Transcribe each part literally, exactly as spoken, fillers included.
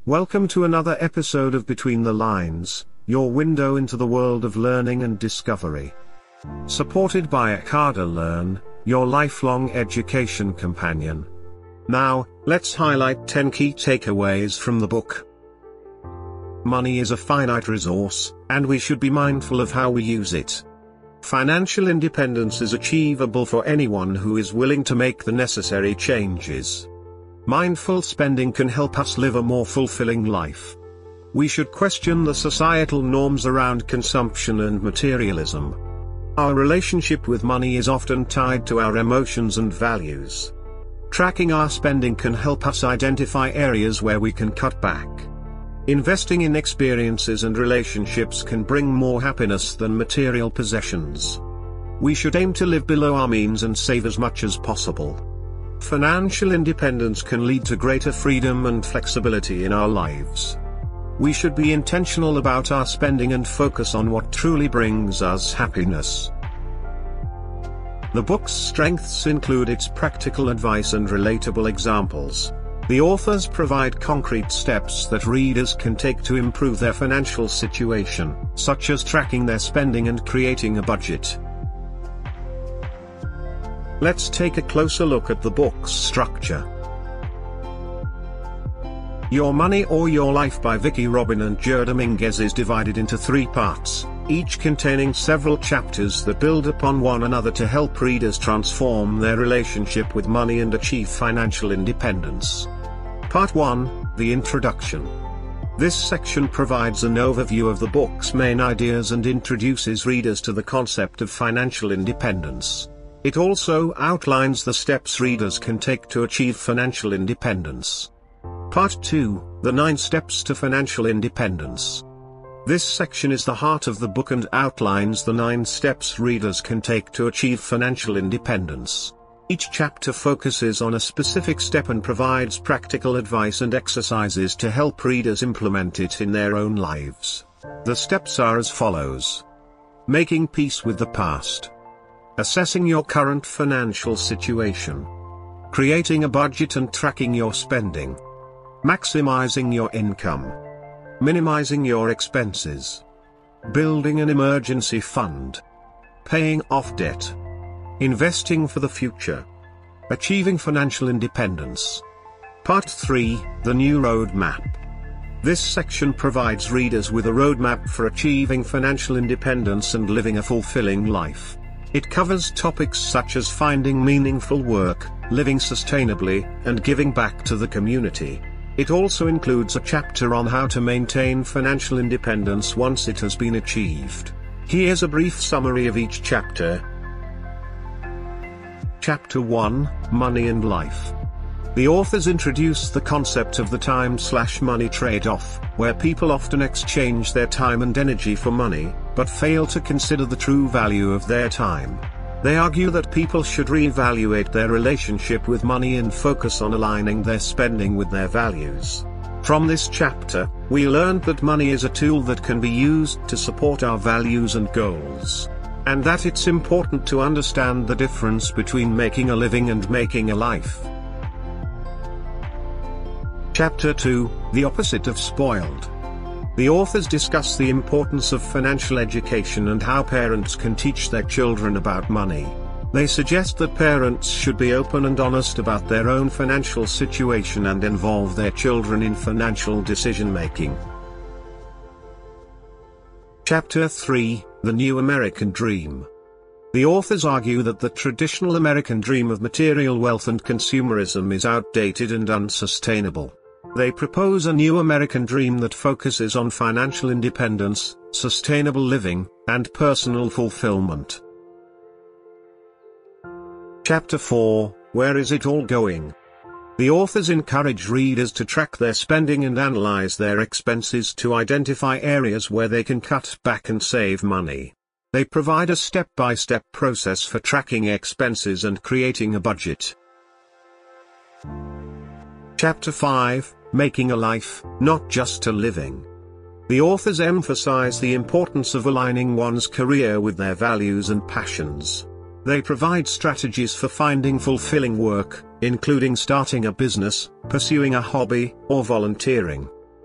Welcome to another episode of Between the Lines, your window into the world of learning and discovery. Supported by Acada Learn, your lifelong education companion. Now, let's highlight ten key takeaways from the book. Money is a finite resource, and we should be mindful of how we use it. Financial independence is achievable for anyone who is willing to make the necessary changes. Mindful spending can help us live a more fulfilling life. We should question the societal norms around consumption and materialism. Our relationship with money is often tied to our emotions and values. Tracking our spending can help us identify areas where we can cut back. Investing in experiences and relationships can bring more happiness than material possessions. We should aim to live below our means and save as much as possible. Financial independence can lead to greater freedom and flexibility in our lives. We should be intentional about our spending and focus on what truly brings us happiness. The book's strengths include its practical advice and relatable examples. The authors provide concrete steps that readers can take to improve their financial situation, such as tracking their spending and creating a budget. Let's take a closer look at the book's structure. Your Money or Your Life by Vicki Robin and Joe Dominguez is divided into three parts, each containing several chapters that build upon one another to help readers transform their relationship with money and achieve financial independence. Part one, The Introduction. This section provides an overview of the book's main ideas and introduces readers to the concept of financial independence. It also outlines the steps readers can take to achieve financial independence. Part two, The Nine Steps to Financial Independence. This section is the heart of the book and outlines the nine steps readers can take to achieve financial independence. Each chapter focuses on a specific step and provides practical advice and exercises to help readers implement it in their own lives. The steps are as follows. Making peace with the past. Assessing your current financial situation. Creating a budget and tracking your spending. Maximizing your income. Minimizing your expenses. Building an emergency fund. Paying off debt. Investing for the future. Achieving financial independence. Part three, The New Roadmap. This section provides readers with a roadmap for achieving financial independence and living a fulfilling life. It covers topics such as finding meaningful work, living sustainably, and giving back to the community. It also includes a chapter on how to maintain financial independence once it has been achieved. Here's a brief summary of each chapter. Chapter one, Money and Life. The authors introduce the concept of the time-slash-money trade-off, where people often exchange their time and energy for money, but fail to consider the true value of their time. They argue that people should reevaluate their relationship with money and focus on aligning their spending with their values. From this chapter, we learned that money is a tool that can be used to support our values and goals, and that it's important to understand the difference between making a living and making a life. Chapter two, The Opposite of Spoiled. The authors discuss the importance of financial education and how parents can teach their children about money. They suggest that parents should be open and honest about their own financial situation and involve their children in financial decision-making. Chapter three, The New American Dream. The authors argue that the traditional American dream of material wealth and consumerism is outdated and unsustainable. They propose a new American dream that focuses on financial independence, sustainable living, and personal fulfillment. Chapter four, Where is it all going? The authors encourage readers to track their spending and analyze their expenses to identify areas where they can cut back and save money. They provide a step-by-step process for tracking expenses and creating a budget. Chapter five, Making a Life, Not Just a Living. The authors emphasize the importance of aligning one's career with their values and passions. They provide strategies for finding fulfilling work, including starting a business, pursuing a hobby, or volunteering.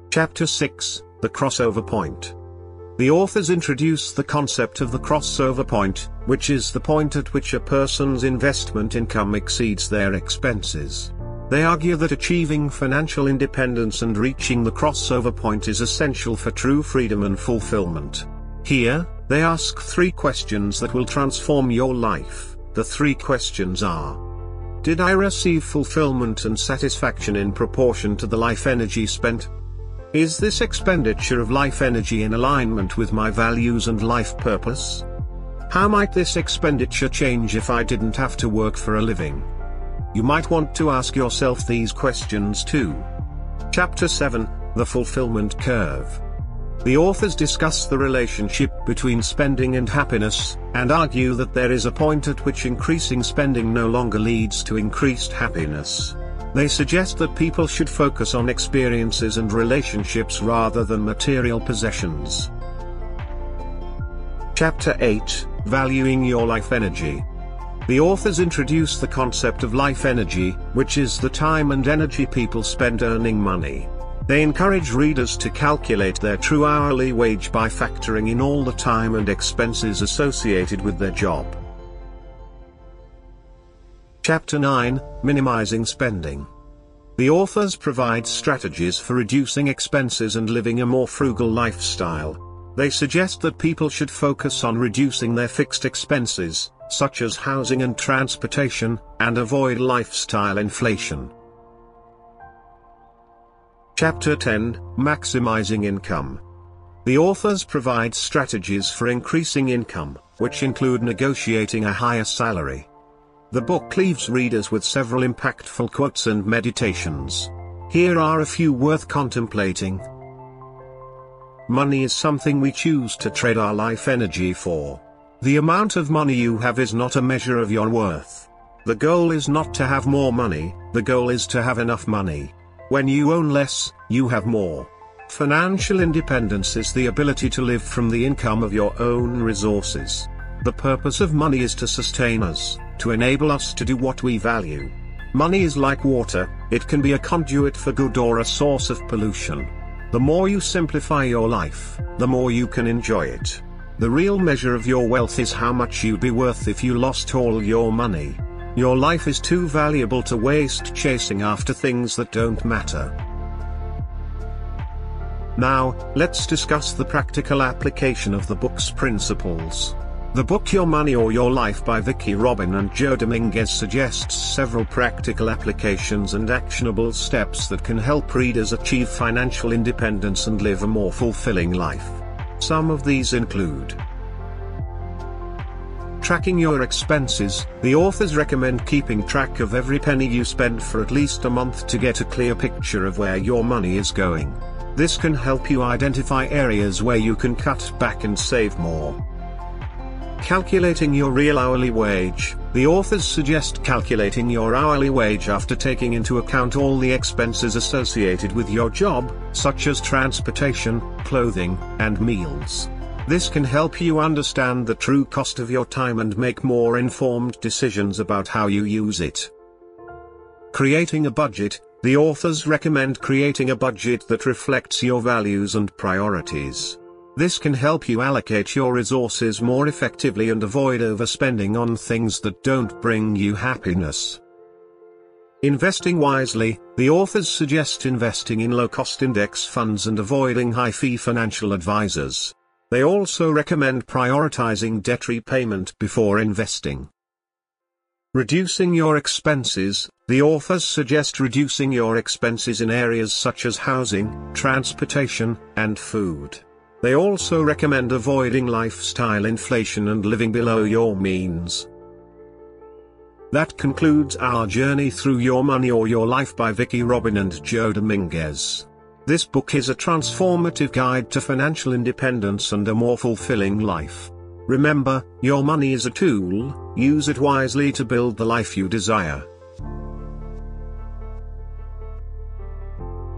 Chapter six, The Crossover Point. The authors introduce the concept of the crossover point, which is the point at which a person's investment income exceeds their expenses. They argue that achieving financial independence and reaching the crossover point is essential for true freedom and fulfillment. Here, they ask three questions that will transform your life. The three questions are: did I receive fulfillment and satisfaction in proportion to the life energy spent? Is this expenditure of life energy in alignment with my values and life purpose? How might this expenditure change if I didn't have to work for a living? You might want to ask yourself these questions too. Chapter seven, The Fulfillment Curve. The authors discuss the relationship between spending and happiness, and argue that there is a point at which increasing spending no longer leads to increased happiness. They suggest that people should focus on experiences and relationships rather than material possessions. Chapter eight, Valuing Your Life Energy. The authors introduce the concept of life energy, which is the time and energy people spend earning money. They encourage readers to calculate their true hourly wage by factoring in all the time and expenses associated with their job. Chapter nine, Minimizing Spending. The authors provide strategies for reducing expenses and living a more frugal lifestyle. They suggest that people should focus on reducing their fixed expenses, such as housing and transportation, and avoid lifestyle inflation. Chapter ten, Maximizing Income. The authors provide strategies for increasing income, which include negotiating a higher salary. The book leaves readers with several impactful quotes and meditations. Here are a few worth contemplating. Money is something we choose to trade our life energy for. The amount of money you have is not a measure of your worth. The goal is not to have more money, the goal is to have enough money. When you own less, you have more. Financial independence is the ability to live from the income of your own resources. The purpose of money is to sustain us, to enable us to do what we value. Money is like water, it can be a conduit for good or a source of pollution. The more you simplify your life, the more you can enjoy it. The real measure of your wealth is how much you'd be worth if you lost all your money. Your life is too valuable to waste chasing after things that don't matter. Now, let's discuss the practical application of the book's principles. The book Your Money or Your Life by Vicki Robin and Joe Dominguez suggests several practical applications and actionable steps that can help readers achieve financial independence and live a more fulfilling life. Some of these include: tracking your expenses. The authors recommend keeping track of every penny you spend for at least a month to get a clear picture of where your money is going. This can help you identify areas where you can cut back and save more. Calculating your real hourly wage. The authors suggest calculating your hourly wage after taking into account all the expenses associated with your job, such as transportation, clothing, and meals. This can help you understand the true cost of your time and make more informed decisions about how you use it. Creating a budget. The authors recommend creating a budget that reflects your values and priorities. This can help you allocate your resources more effectively and avoid overspending on things that don't bring you happiness. Investing wisely. The authors suggest investing in low-cost index funds and avoiding high-fee financial advisors. They also recommend prioritizing debt repayment before investing. Reducing your expenses. The authors suggest reducing your expenses in areas such as housing, transportation, and food. They also recommend avoiding lifestyle inflation and living below your means. That concludes our journey through Your Money or Your Life by Vicki Robin and Joe Dominguez. This book is a transformative guide to financial independence and a more fulfilling life. Remember, your money is a tool, use it wisely to build the life you desire.